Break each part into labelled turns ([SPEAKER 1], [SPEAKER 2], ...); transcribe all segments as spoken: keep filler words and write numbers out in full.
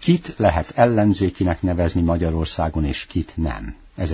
[SPEAKER 1] kit lehet ellenzékinek nevezni Magyarországon, és kit nem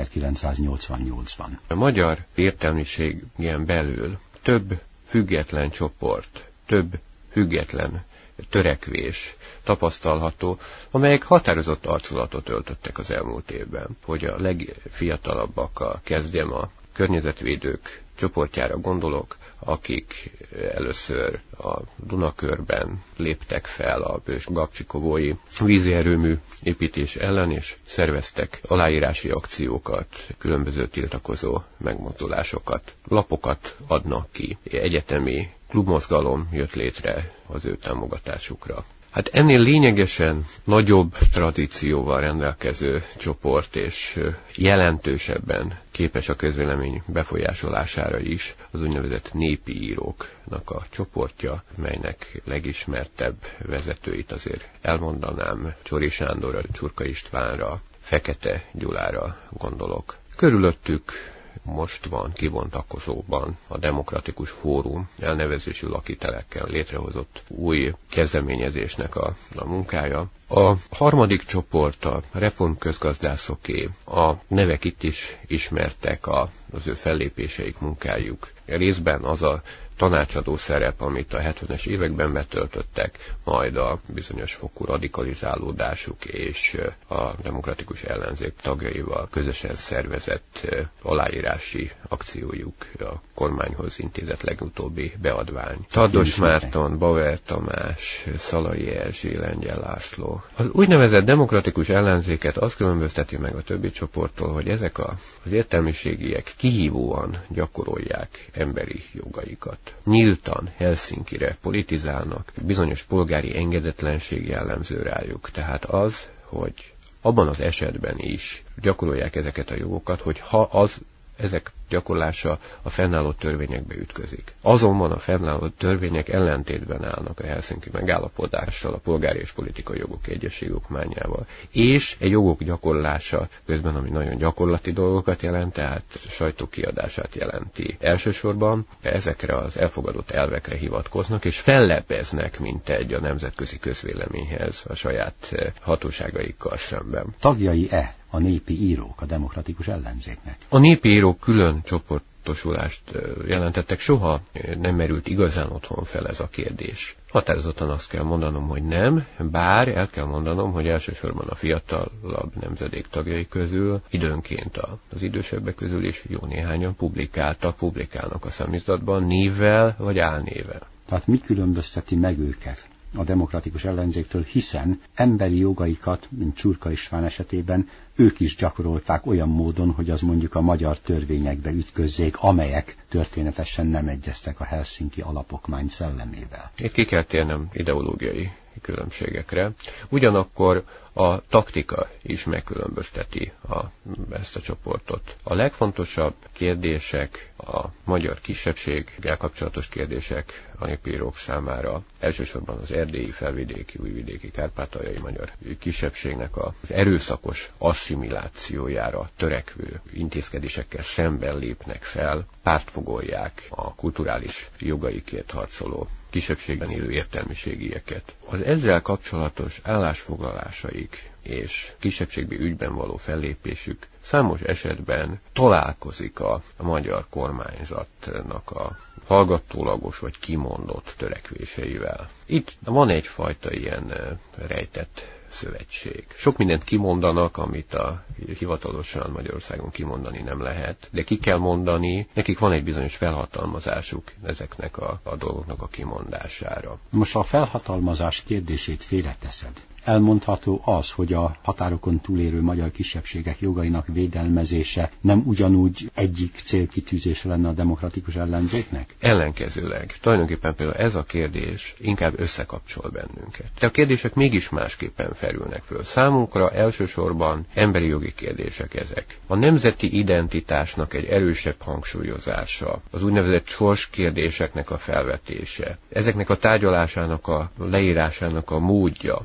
[SPEAKER 1] ezerkilencszáznyolcvannyolcban.
[SPEAKER 2] A magyar értelmiségen belül több független csoport, több független törekvés tapasztalható, amelyek határozott arculatot öltöttek az elmúlt évben. Hogy a legfiatalabbakkal kezdjem, a környezetvédők csoportjára gondolok, akik először a Dunakörben léptek fel a Bős-Gabcsikovói vízi erőmű építés ellen, és szerveztek aláírási akciókat, különböző tiltakozó megmozdulásokat, lapokat adnak ki. Egyetemi klubmozgalom jött létre az ő támogatásukra. Hát ennél lényegesen nagyobb tradícióval rendelkező csoport, és jelentősebben képes a közvélemény befolyásolására is az úgynevezett népi íróknak a csoportja, melynek legismertebb vezetőit azért elmondanám, Csori Sándorra, Csurka Istvánra, Fekete Gyulára gondolok. Körülöttük most van kibontakozóban a Demokratikus Fórum elnevezésű lakitelekkel létrehozott új kezdeményezésnek a, a munkája. A harmadik csoport a reformközgazdászoké, a nevek itt is ismertek, a, az ő fellépéseik, munkájuk. Részben az a tanácsadó szerep, amit a hetvenes években betöltöttek, majd a bizonyos fokú radikalizálódásuk és a demokratikus ellenzék tagjaival közösen szervezett aláírási akciójuk, a kormányhoz intézett legutóbbi beadvány. Taddos Márton, Bauer Tamás, Szalai Erzsi, Lengyel László. Az úgynevezett demokratikus ellenzéket az különbözteti meg a többi csoporttól, hogy ezek a, az értelmiségiek kihívóan gyakorolják emberi jogaikat. Nyíltan Helsinkire politizálnak, bizonyos polgári engedetlenség jellemző rájuk. Tehát az, hogy abban az esetben is gyakorolják ezeket a jogokat, hogy ha az, ezek gyakorlása a fennálló törvényekbe ütközik. Azonban a fennálló törvények ellentétben állnak a helsinki megállapodással, a polgári és politikai jogok egyesség okmányával. És egy jogok gyakorlása közben, ami nagyon gyakorlati dolgokat jelent, tehát sajtókiadását jelenti. Elsősorban ezekre az elfogadott elvekre hivatkoznak, és fellebbeznek, mint egy a nemzetközi közvéleményhez a saját hatóságaikkal szemben.
[SPEAKER 1] Tagjai-e a népi írók a demokratikus ellenzéknek?
[SPEAKER 2] A népi írók külön csoportosulást jelentettek, soha nem merült igazán otthon fel ez a kérdés. Határozottan azt kell mondanom, hogy nem, bár el kell mondanom, hogy elsősorban a fiatalabb nemzedék tagjai közül, időnként az idősebbek közül is jó néhányan publikáltak, publikálnak a számizdatban névvel vagy álnével.
[SPEAKER 1] Tehát mi különbözteti meg őket a demokratikus ellenzéktől, hiszen emberi jogaikat, mint Csurka István esetében, ők is gyakorolták olyan módon, hogy az mondjuk a magyar törvényekbe ütközzék, amelyek történetesen nem egyeztek a helsinki alapokmány szellemével.
[SPEAKER 2] Itt ki kell térnem ideológiai különbségekre. Ugyanakkor a taktika is megkülönbözteti a, ezt a csoportot. A legfontosabb kérdések, a magyar kisebbséggel kapcsolatos kérdések a népírók számára, elsősorban az erdélyi, felvidéki, újvidéki, kárpátaljai magyar kisebbségnek az erőszakos asszimilációjára törekvő intézkedésekkel szemben lépnek fel, pártfogolják a kulturális jogaikért harcoló kisebbségben élő értelmiségieket. Az ezzel kapcsolatos állásfoglalásaik és kisebbségi ügyben való fellépésük számos esetben találkozik a, a magyar kormányzatnak a hallgatólagos vagy kimondott törekvéseivel. Itt van egyfajta ilyen rejtett szövetség. Sok mindent kimondanak, amit a hivatalosan Magyarországon kimondani nem lehet, de ki kell mondani, nekik van egy bizonyos felhatalmazásuk ezeknek a, a dolgoknak a kimondására.
[SPEAKER 1] Most a felhatalmazás kérdését félreteszed. Elmondható az, hogy a határokon túlérő magyar kisebbségek jogainak védelmezése nem ugyanúgy egyik célkitűzése lenne a demokratikus ellenzéknek?
[SPEAKER 2] Ellenkezőleg. Tulajdonképpen például ez a kérdés inkább összekapcsol bennünket. De a kérdések mégis másképpen felülnek föl. Számunkra elsősorban emberi jogi kérdések ezek. A nemzeti identitásnak egy erősebb hangsúlyozása, az úgynevezett sorskérdéseknek a felvetése, ezeknek a tárgyalásának a leírásának a módja, már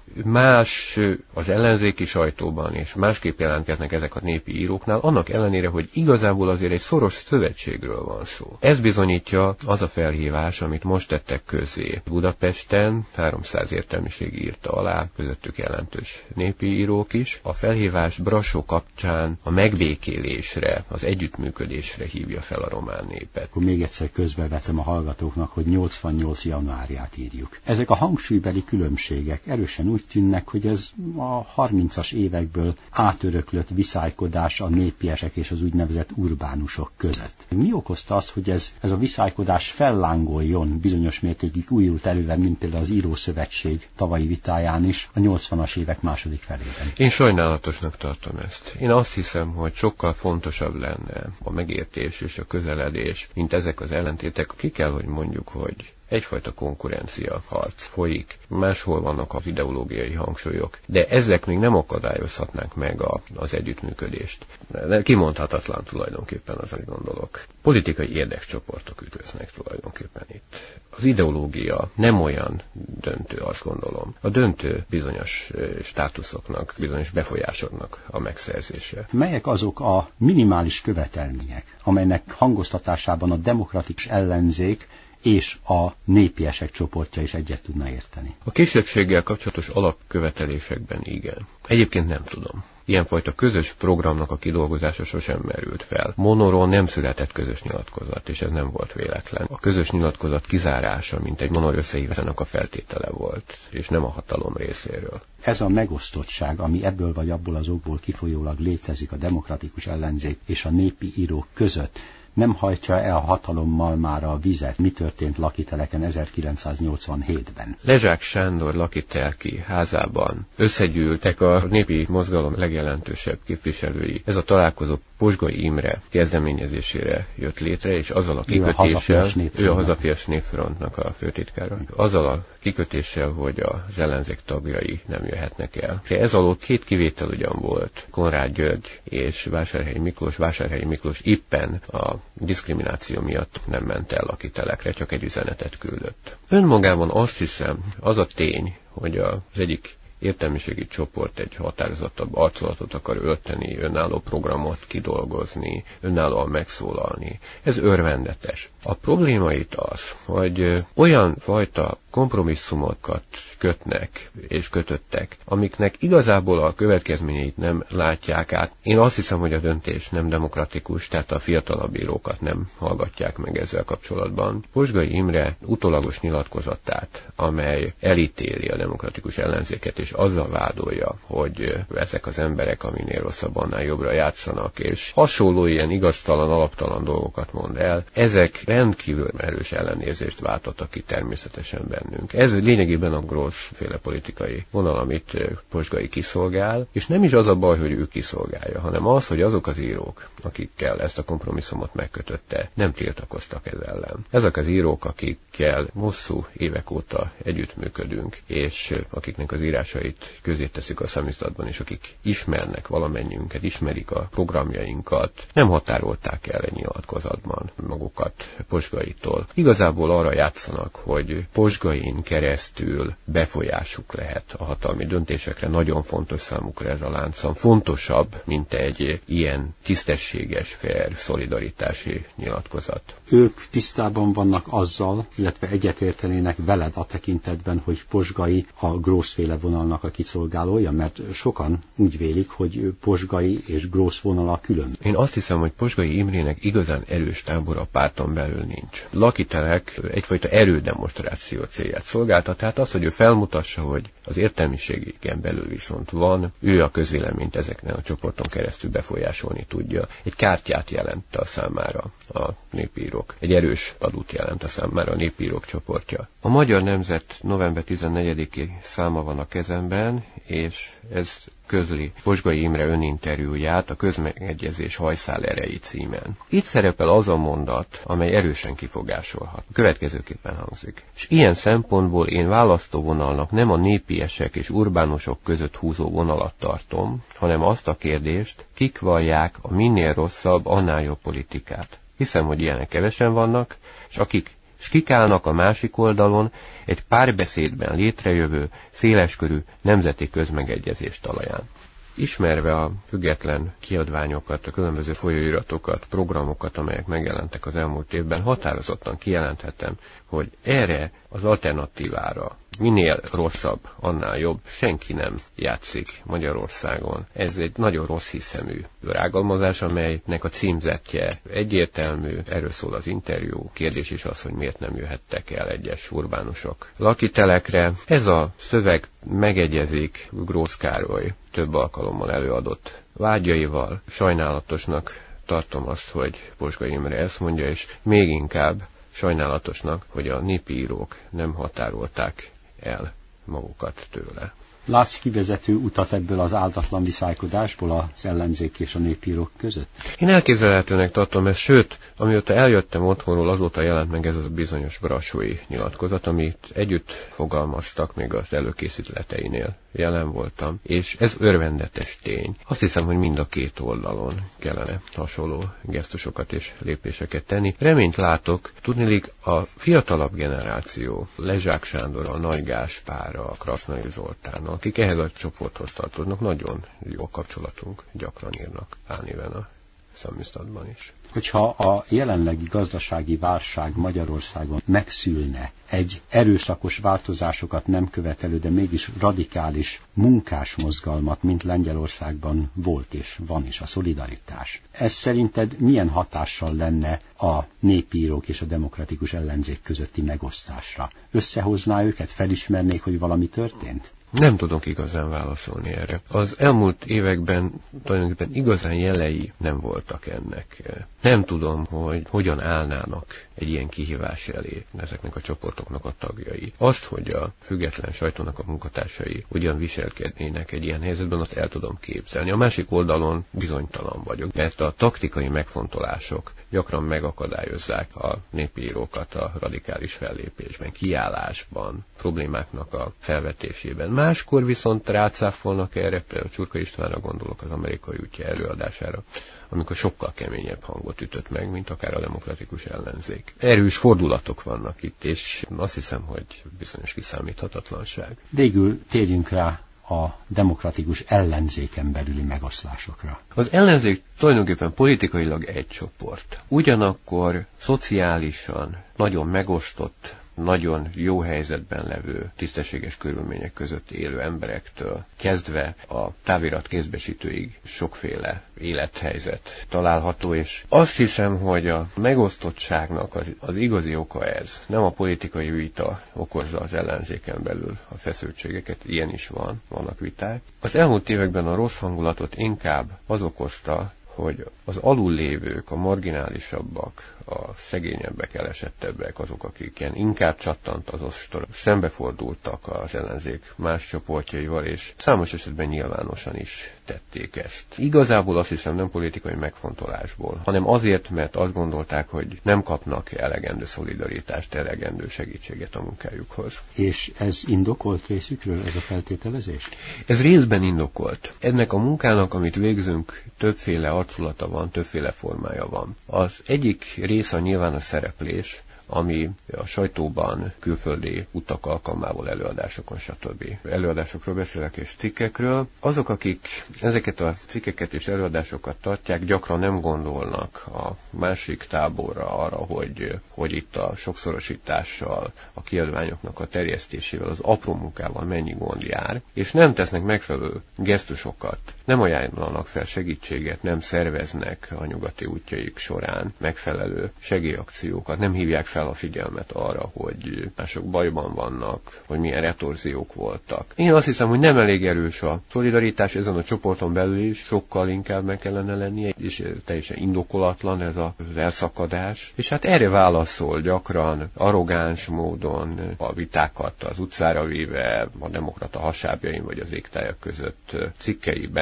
[SPEAKER 2] más az ellenzéki sajtóban, és másképp jelentkeznek ezek a népi íróknál, annak ellenére, hogy igazából azért egy szoros szövetségről van szó. Ez bizonyítja az a felhívás, amit most tettek közzé. Budapesten háromszáz értelmiség írta alá, közöttük jelentős népi írók is. A felhívás Brassó kapcsán a megbékélésre, az együttműködésre hívja fel a román népet.
[SPEAKER 1] Akkor még egyszer közbevetem a hallgatóknak, hogy nyolcvannyolc januárját írjuk. Ezek a hangsúlybeli különbségek erősen úgy tűnnek, hogy ez a harmincas évekből átöröklött viszálykodás a népiesek és az úgynevezett urbánusok között. Mi okozta azt, hogy ez, ez a viszálykodás fellángoljon, bizonyos mértékig újult előre, mint például az Írószövetség tavalyi vitáján is, a nyolcvanas évek második felében?
[SPEAKER 2] Én sajnálatosnak tartom ezt. Én azt hiszem, hogy sokkal fontosabb lenne a megértés és a közeledés, mint ezek az ellentétek. Ki kell, hogy mondjuk, hogy egyfajta konkurencia harc folyik, máshol vannak az ideológiai hangsúlyok, de ezek még nem akadályozhatnák meg a, az együttműködést. Kimondhatatlan tulajdonképpen az, amit gondolok. Politikai érdekcsoportok ütköznek tulajdonképpen itt. Az ideológia nem olyan döntő, azt gondolom. A döntő bizonyos státuszoknak, bizonyos befolyásoknak a megszerzése.
[SPEAKER 1] Melyek azok a minimális követelmények, amelynek hangoztatásában a demokratikus ellenzék és a népiesek csoportja is egyet tudna érteni?
[SPEAKER 2] A kisebbséggel kapcsolatos alapkövetelésekben igen. Egyébként nem tudom. Ilyenfajta közös programnak a kidolgozása sosem merült fel. Monoról nem született közös nyilatkozat, és ez nem volt véletlen. A közös nyilatkozat kizárása, mint egy monor összehívásának a feltétele volt, és nem a hatalom részéről.
[SPEAKER 1] Ez a megosztottság, ami ebből vagy abból az okból kifolyólag létezik a demokratikus ellenzék és a népi írók között, nem hajtja el a hatalommal már a vizet. Mi történt Lakiteleken ezerkilencszáznyolcvanhétben?
[SPEAKER 2] Lezsák Sándor lakitelki házában összegyűltek a népi mozgalom legjelentősebb képviselői. Ez a találkozó Posgai Imre kezdeményezésére jött létre, és azzal a kikötéssel, ő a Hazafias Népfrontnak a főtitkára, azzal a kikötéssel, hogy az ellenzék tagjai nem jöhetnek el. Ez alatt két kivétel ugyan volt, Konrád György és Vásárhelyi Miklós. Vásárhelyi Miklós éppen a diszkrimináció miatt nem ment el Lakitelekre, csak egy üzenetet küldött. Önmagában azt hiszem, az a tény, hogy az egyik értelmiségi csoport egy határozottabb arculatot akar ölteni, önálló programot kidolgozni, önállóan megszólalni. Ez örvendetes. A probléma itt az, hogy olyan fajta kompromisszumokat kötnek és kötöttek, amiknek igazából a következményeit nem látják át. Én azt hiszem, hogy a döntés nem demokratikus, tehát a fiatalabb írókat nem hallgatják meg ezzel kapcsolatban. Posgai Imre utólagos nyilatkozatát, amely elítéli a demokratikus ellenzéket, és azzal vádolja, hogy ezek az emberek, aminél rosszabb, annál jobbra játszanak, és hasonló ilyen igaztalan, alaptalan dolgokat mond el, ezek rendkívül erős ellenérzést váltottak ki természetesen bennünk. Ez lényegében a Grósz-féle politikai vonal, amit Posgai kiszolgál, és nem is az a baj, hogy ő kiszolgálja, hanem az, hogy azok az írók, akikkel ezt a kompromisszumot megkötötte, nem tiltakoztak ez ellen. Ezek az írók, akikkel hosszú évek óta együttműködünk, és akiknek az írásait közé tesszük a számizdatban, és akik ismernek valamennyiünket, ismerik a programjainkat, nem határolták el egy nyilatkozatban magukat Posgaitól. Igazából arra játszanak, hogy Posgain keresztül befolyásuk lehet a hatalmi döntésekre. Nagyon fontos számukra ez a láncszem. Fontosabb, mint egy ilyen tisztességes, fair, szolidaritási nyilatkozat.
[SPEAKER 1] Ők tisztában vannak azzal, illetve egyetértenének veled a tekintetben, hogy Posgai a Grósz-féle vonalnak a kiszolgálója, mert sokan úgy vélik, hogy Posgai és Grósz vonala külön.
[SPEAKER 2] Én azt hiszem, hogy Posgai Imrének igazán erős tábor a párton belül nincs. Lakitelek egyfajta erődemonstráció célját szolgálta, tehát az, hogy ő felmutassa, hogy az értelmiségen belül viszont van, ő a közvéleményt ezeknek a csoporton keresztül befolyásolni tudja. Egy kártyát jelent a számára a népírók. Egy erős adót jelent a számára a népírók csoportja. A Magyar Nemzet november tizennegyediki száma van a kezemben, és ez közli Posgai Imre öninterjúját a Közmegegyezés hajszál erei címen. Itt szerepel az a mondat, amely erősen kifogásolhat. A következőképpen hangzik. És ilyen szempontból én választóvonalnak nem a népiesek és urbánusok között húzó vonalat tartom, hanem azt a kérdést, kik vallják a minél rosszabb, annál jobb politikát. Hiszem, hogy ilyenek kevesen vannak, és akik s kikálnak a másik oldalon egy párbeszédben létrejövő, széleskörű nemzeti közmegegyezés talaján. Ismerve a független kiadványokat, a különböző folyóiratokat, programokat, amelyek megjelentek az elmúlt évben, határozottan kijelenthetem, hogy erre az alternatívára, minél rosszabb, annál jobb, senki nem játszik Magyarországon. Ez egy nagyon rossz hiszemű rágalmazás, amelynek a címzetje egyértelmű, erről szól az interjú, kérdés is az, hogy miért nem jöhettek el egyes urbánusok lakitelekre. Ez a szöveg megegyezik Grósz Károly több alkalommal előadott vágyaival. Sajnálatosnak tartom azt, hogy Bosgai Imre ezt mondja, és még inkább sajnálatosnak, hogy a népi írók nem határolták el magukat tőle.
[SPEAKER 1] Látsz kivezető utat ebből az áldatlan viszálykodásból az ellenzék és a népírók között?
[SPEAKER 2] Én elképzelhetőnek tartom ezt, sőt, amióta eljöttem otthonról, azóta jelent meg ez a bizonyos brassói nyilatkozat, amit együtt fogalmaztak, még az előkészületeinél jelen voltam, és ez örvendetes tény. Azt hiszem, hogy mind a két oldalon kellene hasonló gesztusokat és lépéseket tenni. Reményt látok, tudniillik a fiatalabb generáció, Lezsák Sándorral, Nagy Gáspárral, Krasznai Zoltánnal, akik ehhez a csoporthoz tartoznak, nagyon jó kapcsolatunk, gyakran írnak álnéven a Számizdatban is.
[SPEAKER 1] Hogyha a jelenlegi gazdasági válság Magyarországon megszülne egy erőszakos változásokat nem követelő, de mégis radikális munkásmozgalmat, mint Lengyelországban volt és van is, a szolidaritás. Ez szerinted milyen hatással lenne a népírók és a demokratikus ellenzék közötti megosztásra? Összehozná őket, felismernék, hogy valami történt?
[SPEAKER 2] Nem tudok igazán válaszolni erre. Az elmúlt években tulajdonképpen igazán jelei nem voltak ennek. Nem tudom, hogy hogyan állnának egy ilyen kihívás elé ezeknek a csoportoknak a tagjai. Azt, hogy a független sajtónak a munkatársai hogyan viselkednének egy ilyen helyzetben, azt el tudom képzelni. A másik oldalon bizonytalan vagyok, mert a taktikai megfontolások gyakran megakadályozzák a népírókat a radikális fellépésben, kiállásban, problémáknak a felvetésében. Máskor viszont rácáfolnak erre, például Csurka Istvánra gondolok, az Amerikai útja előadására, amikor sokkal keményebb hangot ütött meg, mint akár a demokratikus ellenzék. Erős fordulatok vannak itt, és azt hiszem, hogy bizonyos kiszámíthatatlanság.
[SPEAKER 1] Végül térjünk rá a demokratikus ellenzéken belüli megoszlásokra.
[SPEAKER 2] Az ellenzék tulajdonképpen politikailag egy csoport. Ugyanakkor szociálisan nagyon megosztott, nagyon jó helyzetben levő, tisztességes körülmények között élő emberektől kezdve a távirat kézbesítőig sokféle élethelyzet található, és azt hiszem, hogy a megosztottságnak az, az igazi oka ez. Nem a politikai vita okozza az ellenzéken belül a feszültségeket, ilyen is van, vannak viták. Az elmúlt években a rossz hangulatot inkább az okozta, hogy az alullévők, a marginálisabbak, a szegényebbek, elesettebbek, azok, akiken inkább csattant az ostor, szembefordultak az ellenzék más csoportjaival, és számos esetben nyilvánosan is tették ezt. Igazából azt hiszem nem politikai megfontolásból, hanem azért, mert azt gondolták, hogy nem kapnak elegendő szolidaritást, elegendő segítséget a munkájukhoz.
[SPEAKER 1] És ez indokolt részükről, ez a feltételezés?
[SPEAKER 2] Ez részben indokolt. Ennek a munkának, amit végzünk, többféle arculata van, többféle formája van. Az egyik része a nyilvános szereplés, ami a sajtóban, külföldi utak alkalmával, előadásokon, stb. Előadásokról beszélek és cikkekről. Azok, akik ezeket a cikkeket és előadásokat tartják, gyakran nem gondolnak a másik táborra arra, hogy, hogy itt a sokszorosítással, a kiadványoknak a terjesztésével, az apró munkával mennyi gond jár, és nem tesznek megfelelő gesztusokat, nem ajánlanak fel segítséget, nem szerveznek a nyugati útjaik során megfelelő segélyakciókat, nem hívják fel a figyelmet arra, hogy mások bajban vannak, hogy milyen retorziók voltak. Én azt hiszem, hogy nem elég erős a szolidaritás ezen a csoporton belül is, sokkal inkább meg kellene lennie, és teljesen indokolatlan ez az elszakadás. És hát erre válaszol gyakran, arrogáns módon a vitákat az utcára véve, a demokrata hasábjain vagy az égtájak között cikkeiben,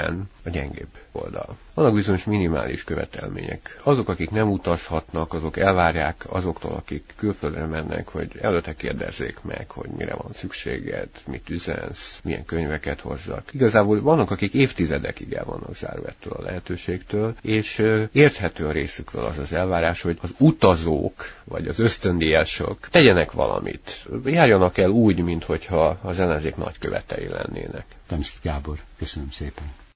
[SPEAKER 2] a gyengébb oldal. Vannak bizonyos minimális követelmények. Azok, akik nem utazhatnak, azok elvárják azoktól, akik külföldre mennek, hogy előtte kérdezzék meg, hogy mire van szükséged, mit üzensz, milyen könyveket hozzak. Igazából vannak, akik évtizedekig el vannak zárva ettől a lehetőségtől, és érthető a részükről az az elvárás, hogy az utazók, vagy az ösztöndíjasok tegyenek valamit. Járjanak el úgy, minthogyha az ellenzék nagykövetei lennének.
[SPEAKER 1] Temszky Gábor, köszönöm szépen.